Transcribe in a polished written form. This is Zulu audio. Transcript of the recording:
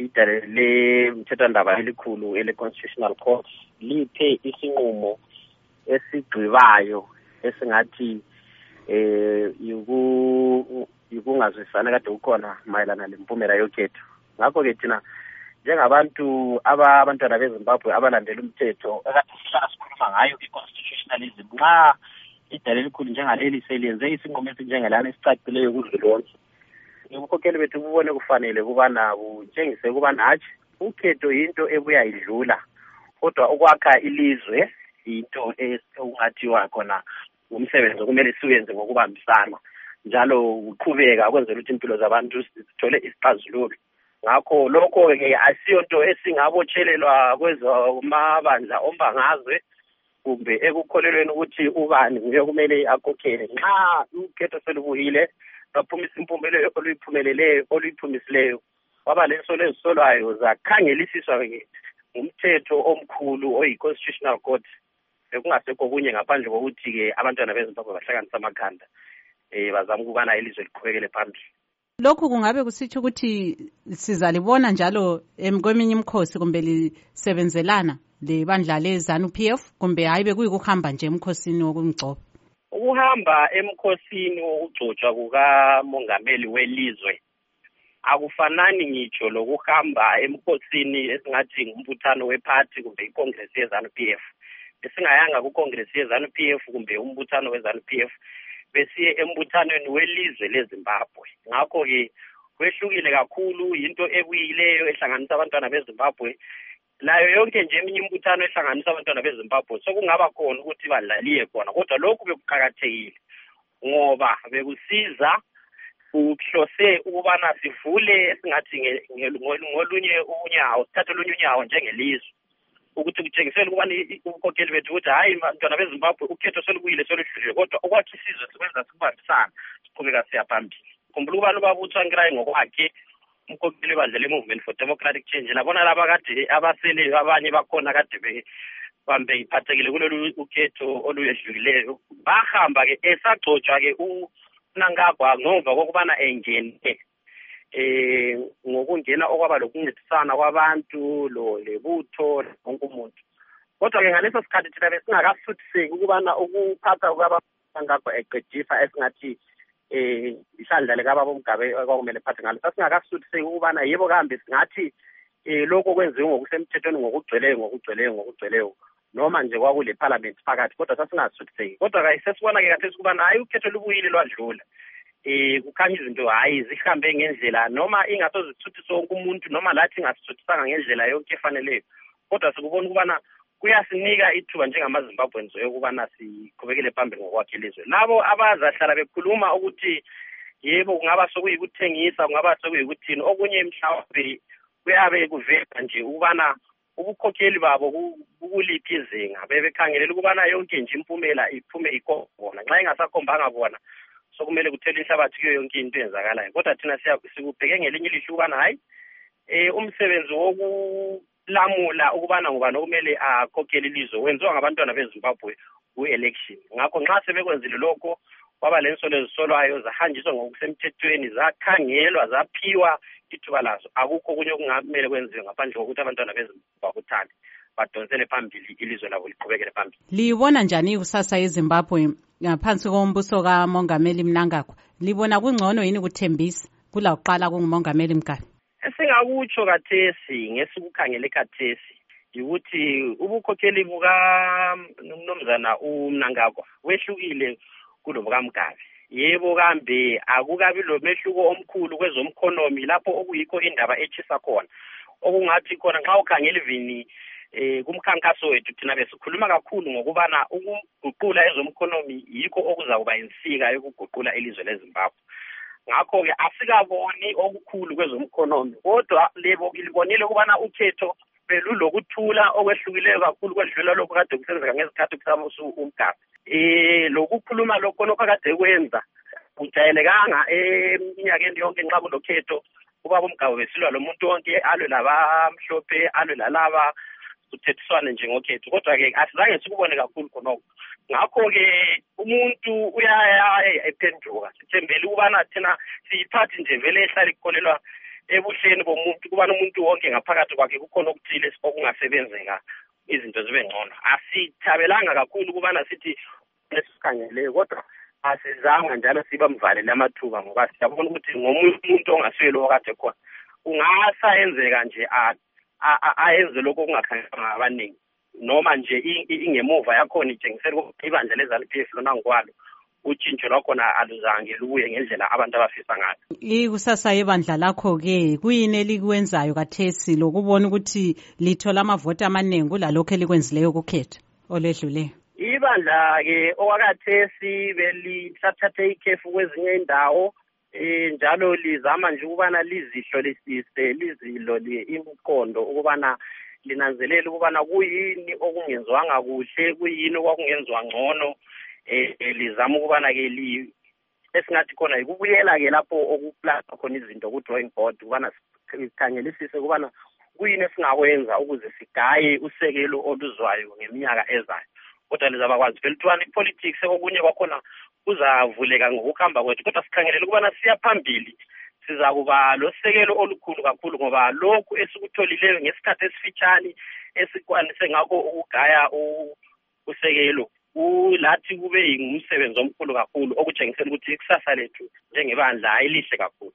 idale lemthethwandaba elikhulu ele-Constitutional Court liphe isinqumo esigqibayo esingathi yikungazwisana kade kukhona mayelana lempumela yokhetho. Ngakho-ke thina njengabantu abantwana beZimbabwe abalandela umthetho ekade sihlala sikhuluma ngayo i-constitutionalism, nxa idale elikhulu njengaleli seliyenze isinqumo esinjengelana esicacileyo kuzwelonke, ubukhokheli bethu bubone kufanele kubana butshengise kubana hatshi ukhetho yinto ebuya idlula, kodwa ukwakha ilizwe yinto ekungathiwa khona umsebenzi okumele siwenze ngokubambisana njalo uqhubeka kwenzela ukuthi impilo zabantu zithole isixazululo. Ngakho lokho-ke asiyonto esingabotshelelwa kwezomabandla ombangazwe kumbe ekukholelweni ukuthi ubani nguye kumele akhokhele. Nxa ukhetho selubuyile baphumisa impumelo oluyiphumisileyo waba leso lezisolwayo zakhangelisiswa-ke ngumthetho omkhulu oyi-Constitutional Court, kungasekho kunye ngaphandle kokuthi-ke abantwana beZimbabwe bahlanganisa amakhanda bazama ukubana ilizwe liqhubekele phambili. Lokhu kungabe kusitsho ukuthi sizalibona njalo kweminye imikhosi kumbe lisebenzelana lebandla le-ZANU-PF kumbe hayi bekuyikuhamba nje emkhosini wokumgcoba? Ukuhamba emkhosini wokugcotshwa kukamongameli welizwe akufanani ngitsho lokuhamba emkhosini esingathi ngumbuthano wephathi kumbe icongress ye-ZANU-PF. Besingayanga kucongress ye-ZANU-PF kumbe umbuthano we-ZANU-PF, besiye embuthanweni welizwe leZimbabwe. Ngakho-ke kwehlukile kakhulu, yinto ebuyileyo ehlanganisa abantwana beZimbabwe. Layo yonke nje eminye imbuthano ehlanganisa abantwana beZimbabwe sokungaba khona ukuthi badlaliye khona, kodwa lokhu bekuqakathekile ngoba bekusiza kuhlose ukubana sivule esingathi ngolunye unyawo, sithathe olunye unyawo njengelizwe, ukuthi kutshengisele ukubana ubukhokheli bethu ukuthi hayi bantwana beZimbabwe ukhetho selubuyile soluhlulile, kodwa okwakhe isizwe sikwenza sikubambisana siqhubeka siya phambili. Khumbula ukubana ubabutho Nkirayi ngokwakhe umkhokheli webandla le-Movement for Democratic Change, labona laba kade abaseleyo abanye bakhona kade bambe iphathekile kulolu ukhetho oluyedlukileyo, bahamba-ke esagcotshwa-ke uMnangagwa ngemva kokubana engene ngokungena okwaba lokuncedisana kwabantu lebutho wonke umuntu. Kodwa-ke ngaleso sikhathi thina besingakasuthiseki ukubana ukuphatha kukaMnangagwa eqedisa esingathi isandla likababa uMgabe okwakumele phathe ngalo, sasingakasuthiseki ukubana yebo kambe singathi lokho kwenziwe ngokusemthethweni ngokugcweleyo noma nje kwakule parliament phakathi, kodwa sasingasuthiseki. Kodwa-ke sesibona-ke kathesi ukubana hayi ukhetho lubuyile lwadlula, kukhanya izinto hayi zihambe ngendlela noma ingasozithuthisa wonke umuntu noma lathi ingasithuthusanga ngendlela yonke efaneleyo, kodwa sikubona ukubana kuyasinika ithuba njengamaZimbabweans ukubana siqhubekele phambili ngokwakhe ilizwe. Labo abazahlala bekhuluma ukuthi yebo kungaba sokuyikuthengisa, kungaba sokuyikuthini, okunye mhlawumbe kuyabe kuvela nje ukubana ubukhokheli babo kukuliphi izinga, bebekhangelela ukubana yonke nje impumela iphume ikona. Nxa ingasakhombanga bona sokumele kuthele inhlabathi kuyo yonke into eyenzakalayo, kodwa thina sikubheke ngelinye ilihlo ukubana hayi umsebenzi wokulamula ukubana ngubani okumele akhokhele ilizwe wenziwa ngabantwana beZimbabwe ku-election. Ngakho nxa sebekwenzile lokho kwaba lensolo ezisolwayo zahanjiswa ngokusemthethweni, zakhangelwa, zaphiwa ithuba lazo, akukho kunye okungamele kwenziwe ngaphandle kokuthi abantwana beZimbabwe bakuthande badonsele phambili ilizwe labo liqhubekele phambili. Libona njani ikusasa yeZimbabwe ngaphansi kombuso kaMongameli Mnangagwa? Libona kungcono yini kuthembisa kulakuqala kunguMongameli Mugabe? Esingakutsho kathesi ngesikukhangele kathesi ukuthi ubukhokheli bukaMnumzana uMnangagwa wehlukile kulobukaMugabe. Yebo kambe akukabi lo mehluko omkhulu kwezomkhonomi lapho okuyikho indaba etshisa khona, okungathi khona nxa ukhangela ivini kumkhankaso wethu thina besikhuluma kakhulu ngokubana ukuguqula ezomkhonomi yikho okuzakuba insika yokuguqula ilizwe leZimbabwe. Ngakho-ke asikaboni okukhulu kwezomkhonomi, kodwa libonile ukubana ukhetho belulokuthula okwehlukileyo kakhulu kwedlula lokhu kade kusenzeka ngezikhathi kusabusa uMgabe. Lokukhuluma lokho kade kwenza kujayelekanga eminyakeni yonke nxa kulokhetho ubaba uMgabe besilwa lo muntu wonke, alwe labamhlophe, alwe lalaba, kuthethiswane nje ngokhetho. Kodwa-ke asizange sikubone kakhulu khonokho. Ngakho-ke umuntu uyaya ephenduka, sithembele ukubana thina siyiphathi nje vele ehlala ikholelwa ebuhleni bomuntu kubana umuntu wonke ngaphakathi kwakhe kukhona okuthile okungasebenzeka izinto zibe ngcono. Asithabelanga kakhulu kubana sithi esikhangeleyo, kodwa asizanga njalo siba mvalele amathuba ngoba siyabona ukuthi ngomunye umuntu ongaswelo okade khona kungasayenzeka nje ayenze lokho okungakhangelwanga abaningi, noma nje ingemuva yakhona itshengisela ukuthi ibandla leZANU-PF lona ngokwalo utshintsho lwakhona aluzange lubuye ngendlela abantu abafisa ngayo. Ikusasa yebandla lakho-ke kuyini elikwenzayo kathesi lokubona ukuthi lithola amavoti amaningi kulalokho elikwenzileyo kukhetho oledluleyo? Ibandla-ke okwakathesi belithathe ikhefu kwezinye indawo, njalo lizama nje ukubana lizihlolisise, lizilole imiqondo ukubana linanzelela ukubana kuyini okungenziwanga kuhle, kuyini okwakungenziwa ngcono. Lizama ukubana-ke esingathi khona yikubuyela-ke lapho okuplanwa khona izinto ku-drawing board ukubana sikhangelisise ukubana kuyini esingakwenza ukuze sigaye usekelo oluzwayo ngeminyaka ezayo. Kodwa lizaba kwazi vele ukuthi i-politics okunye kwakhona kuzavuleka ngokuhamba kwethu, kodwa sikhangelele ukubana siya phambili siza kuba losekelo olukhulu kakhulu, ngoba lokhu esikutholileyo ngesikhathi esifitshane esikwanise ngakho ukugaya usekelo lathi kube ngumsebenzi omkhulu kakhulu okutshengisela ukuthi ikusasa lethu njengebandla ayilihle kakhulu.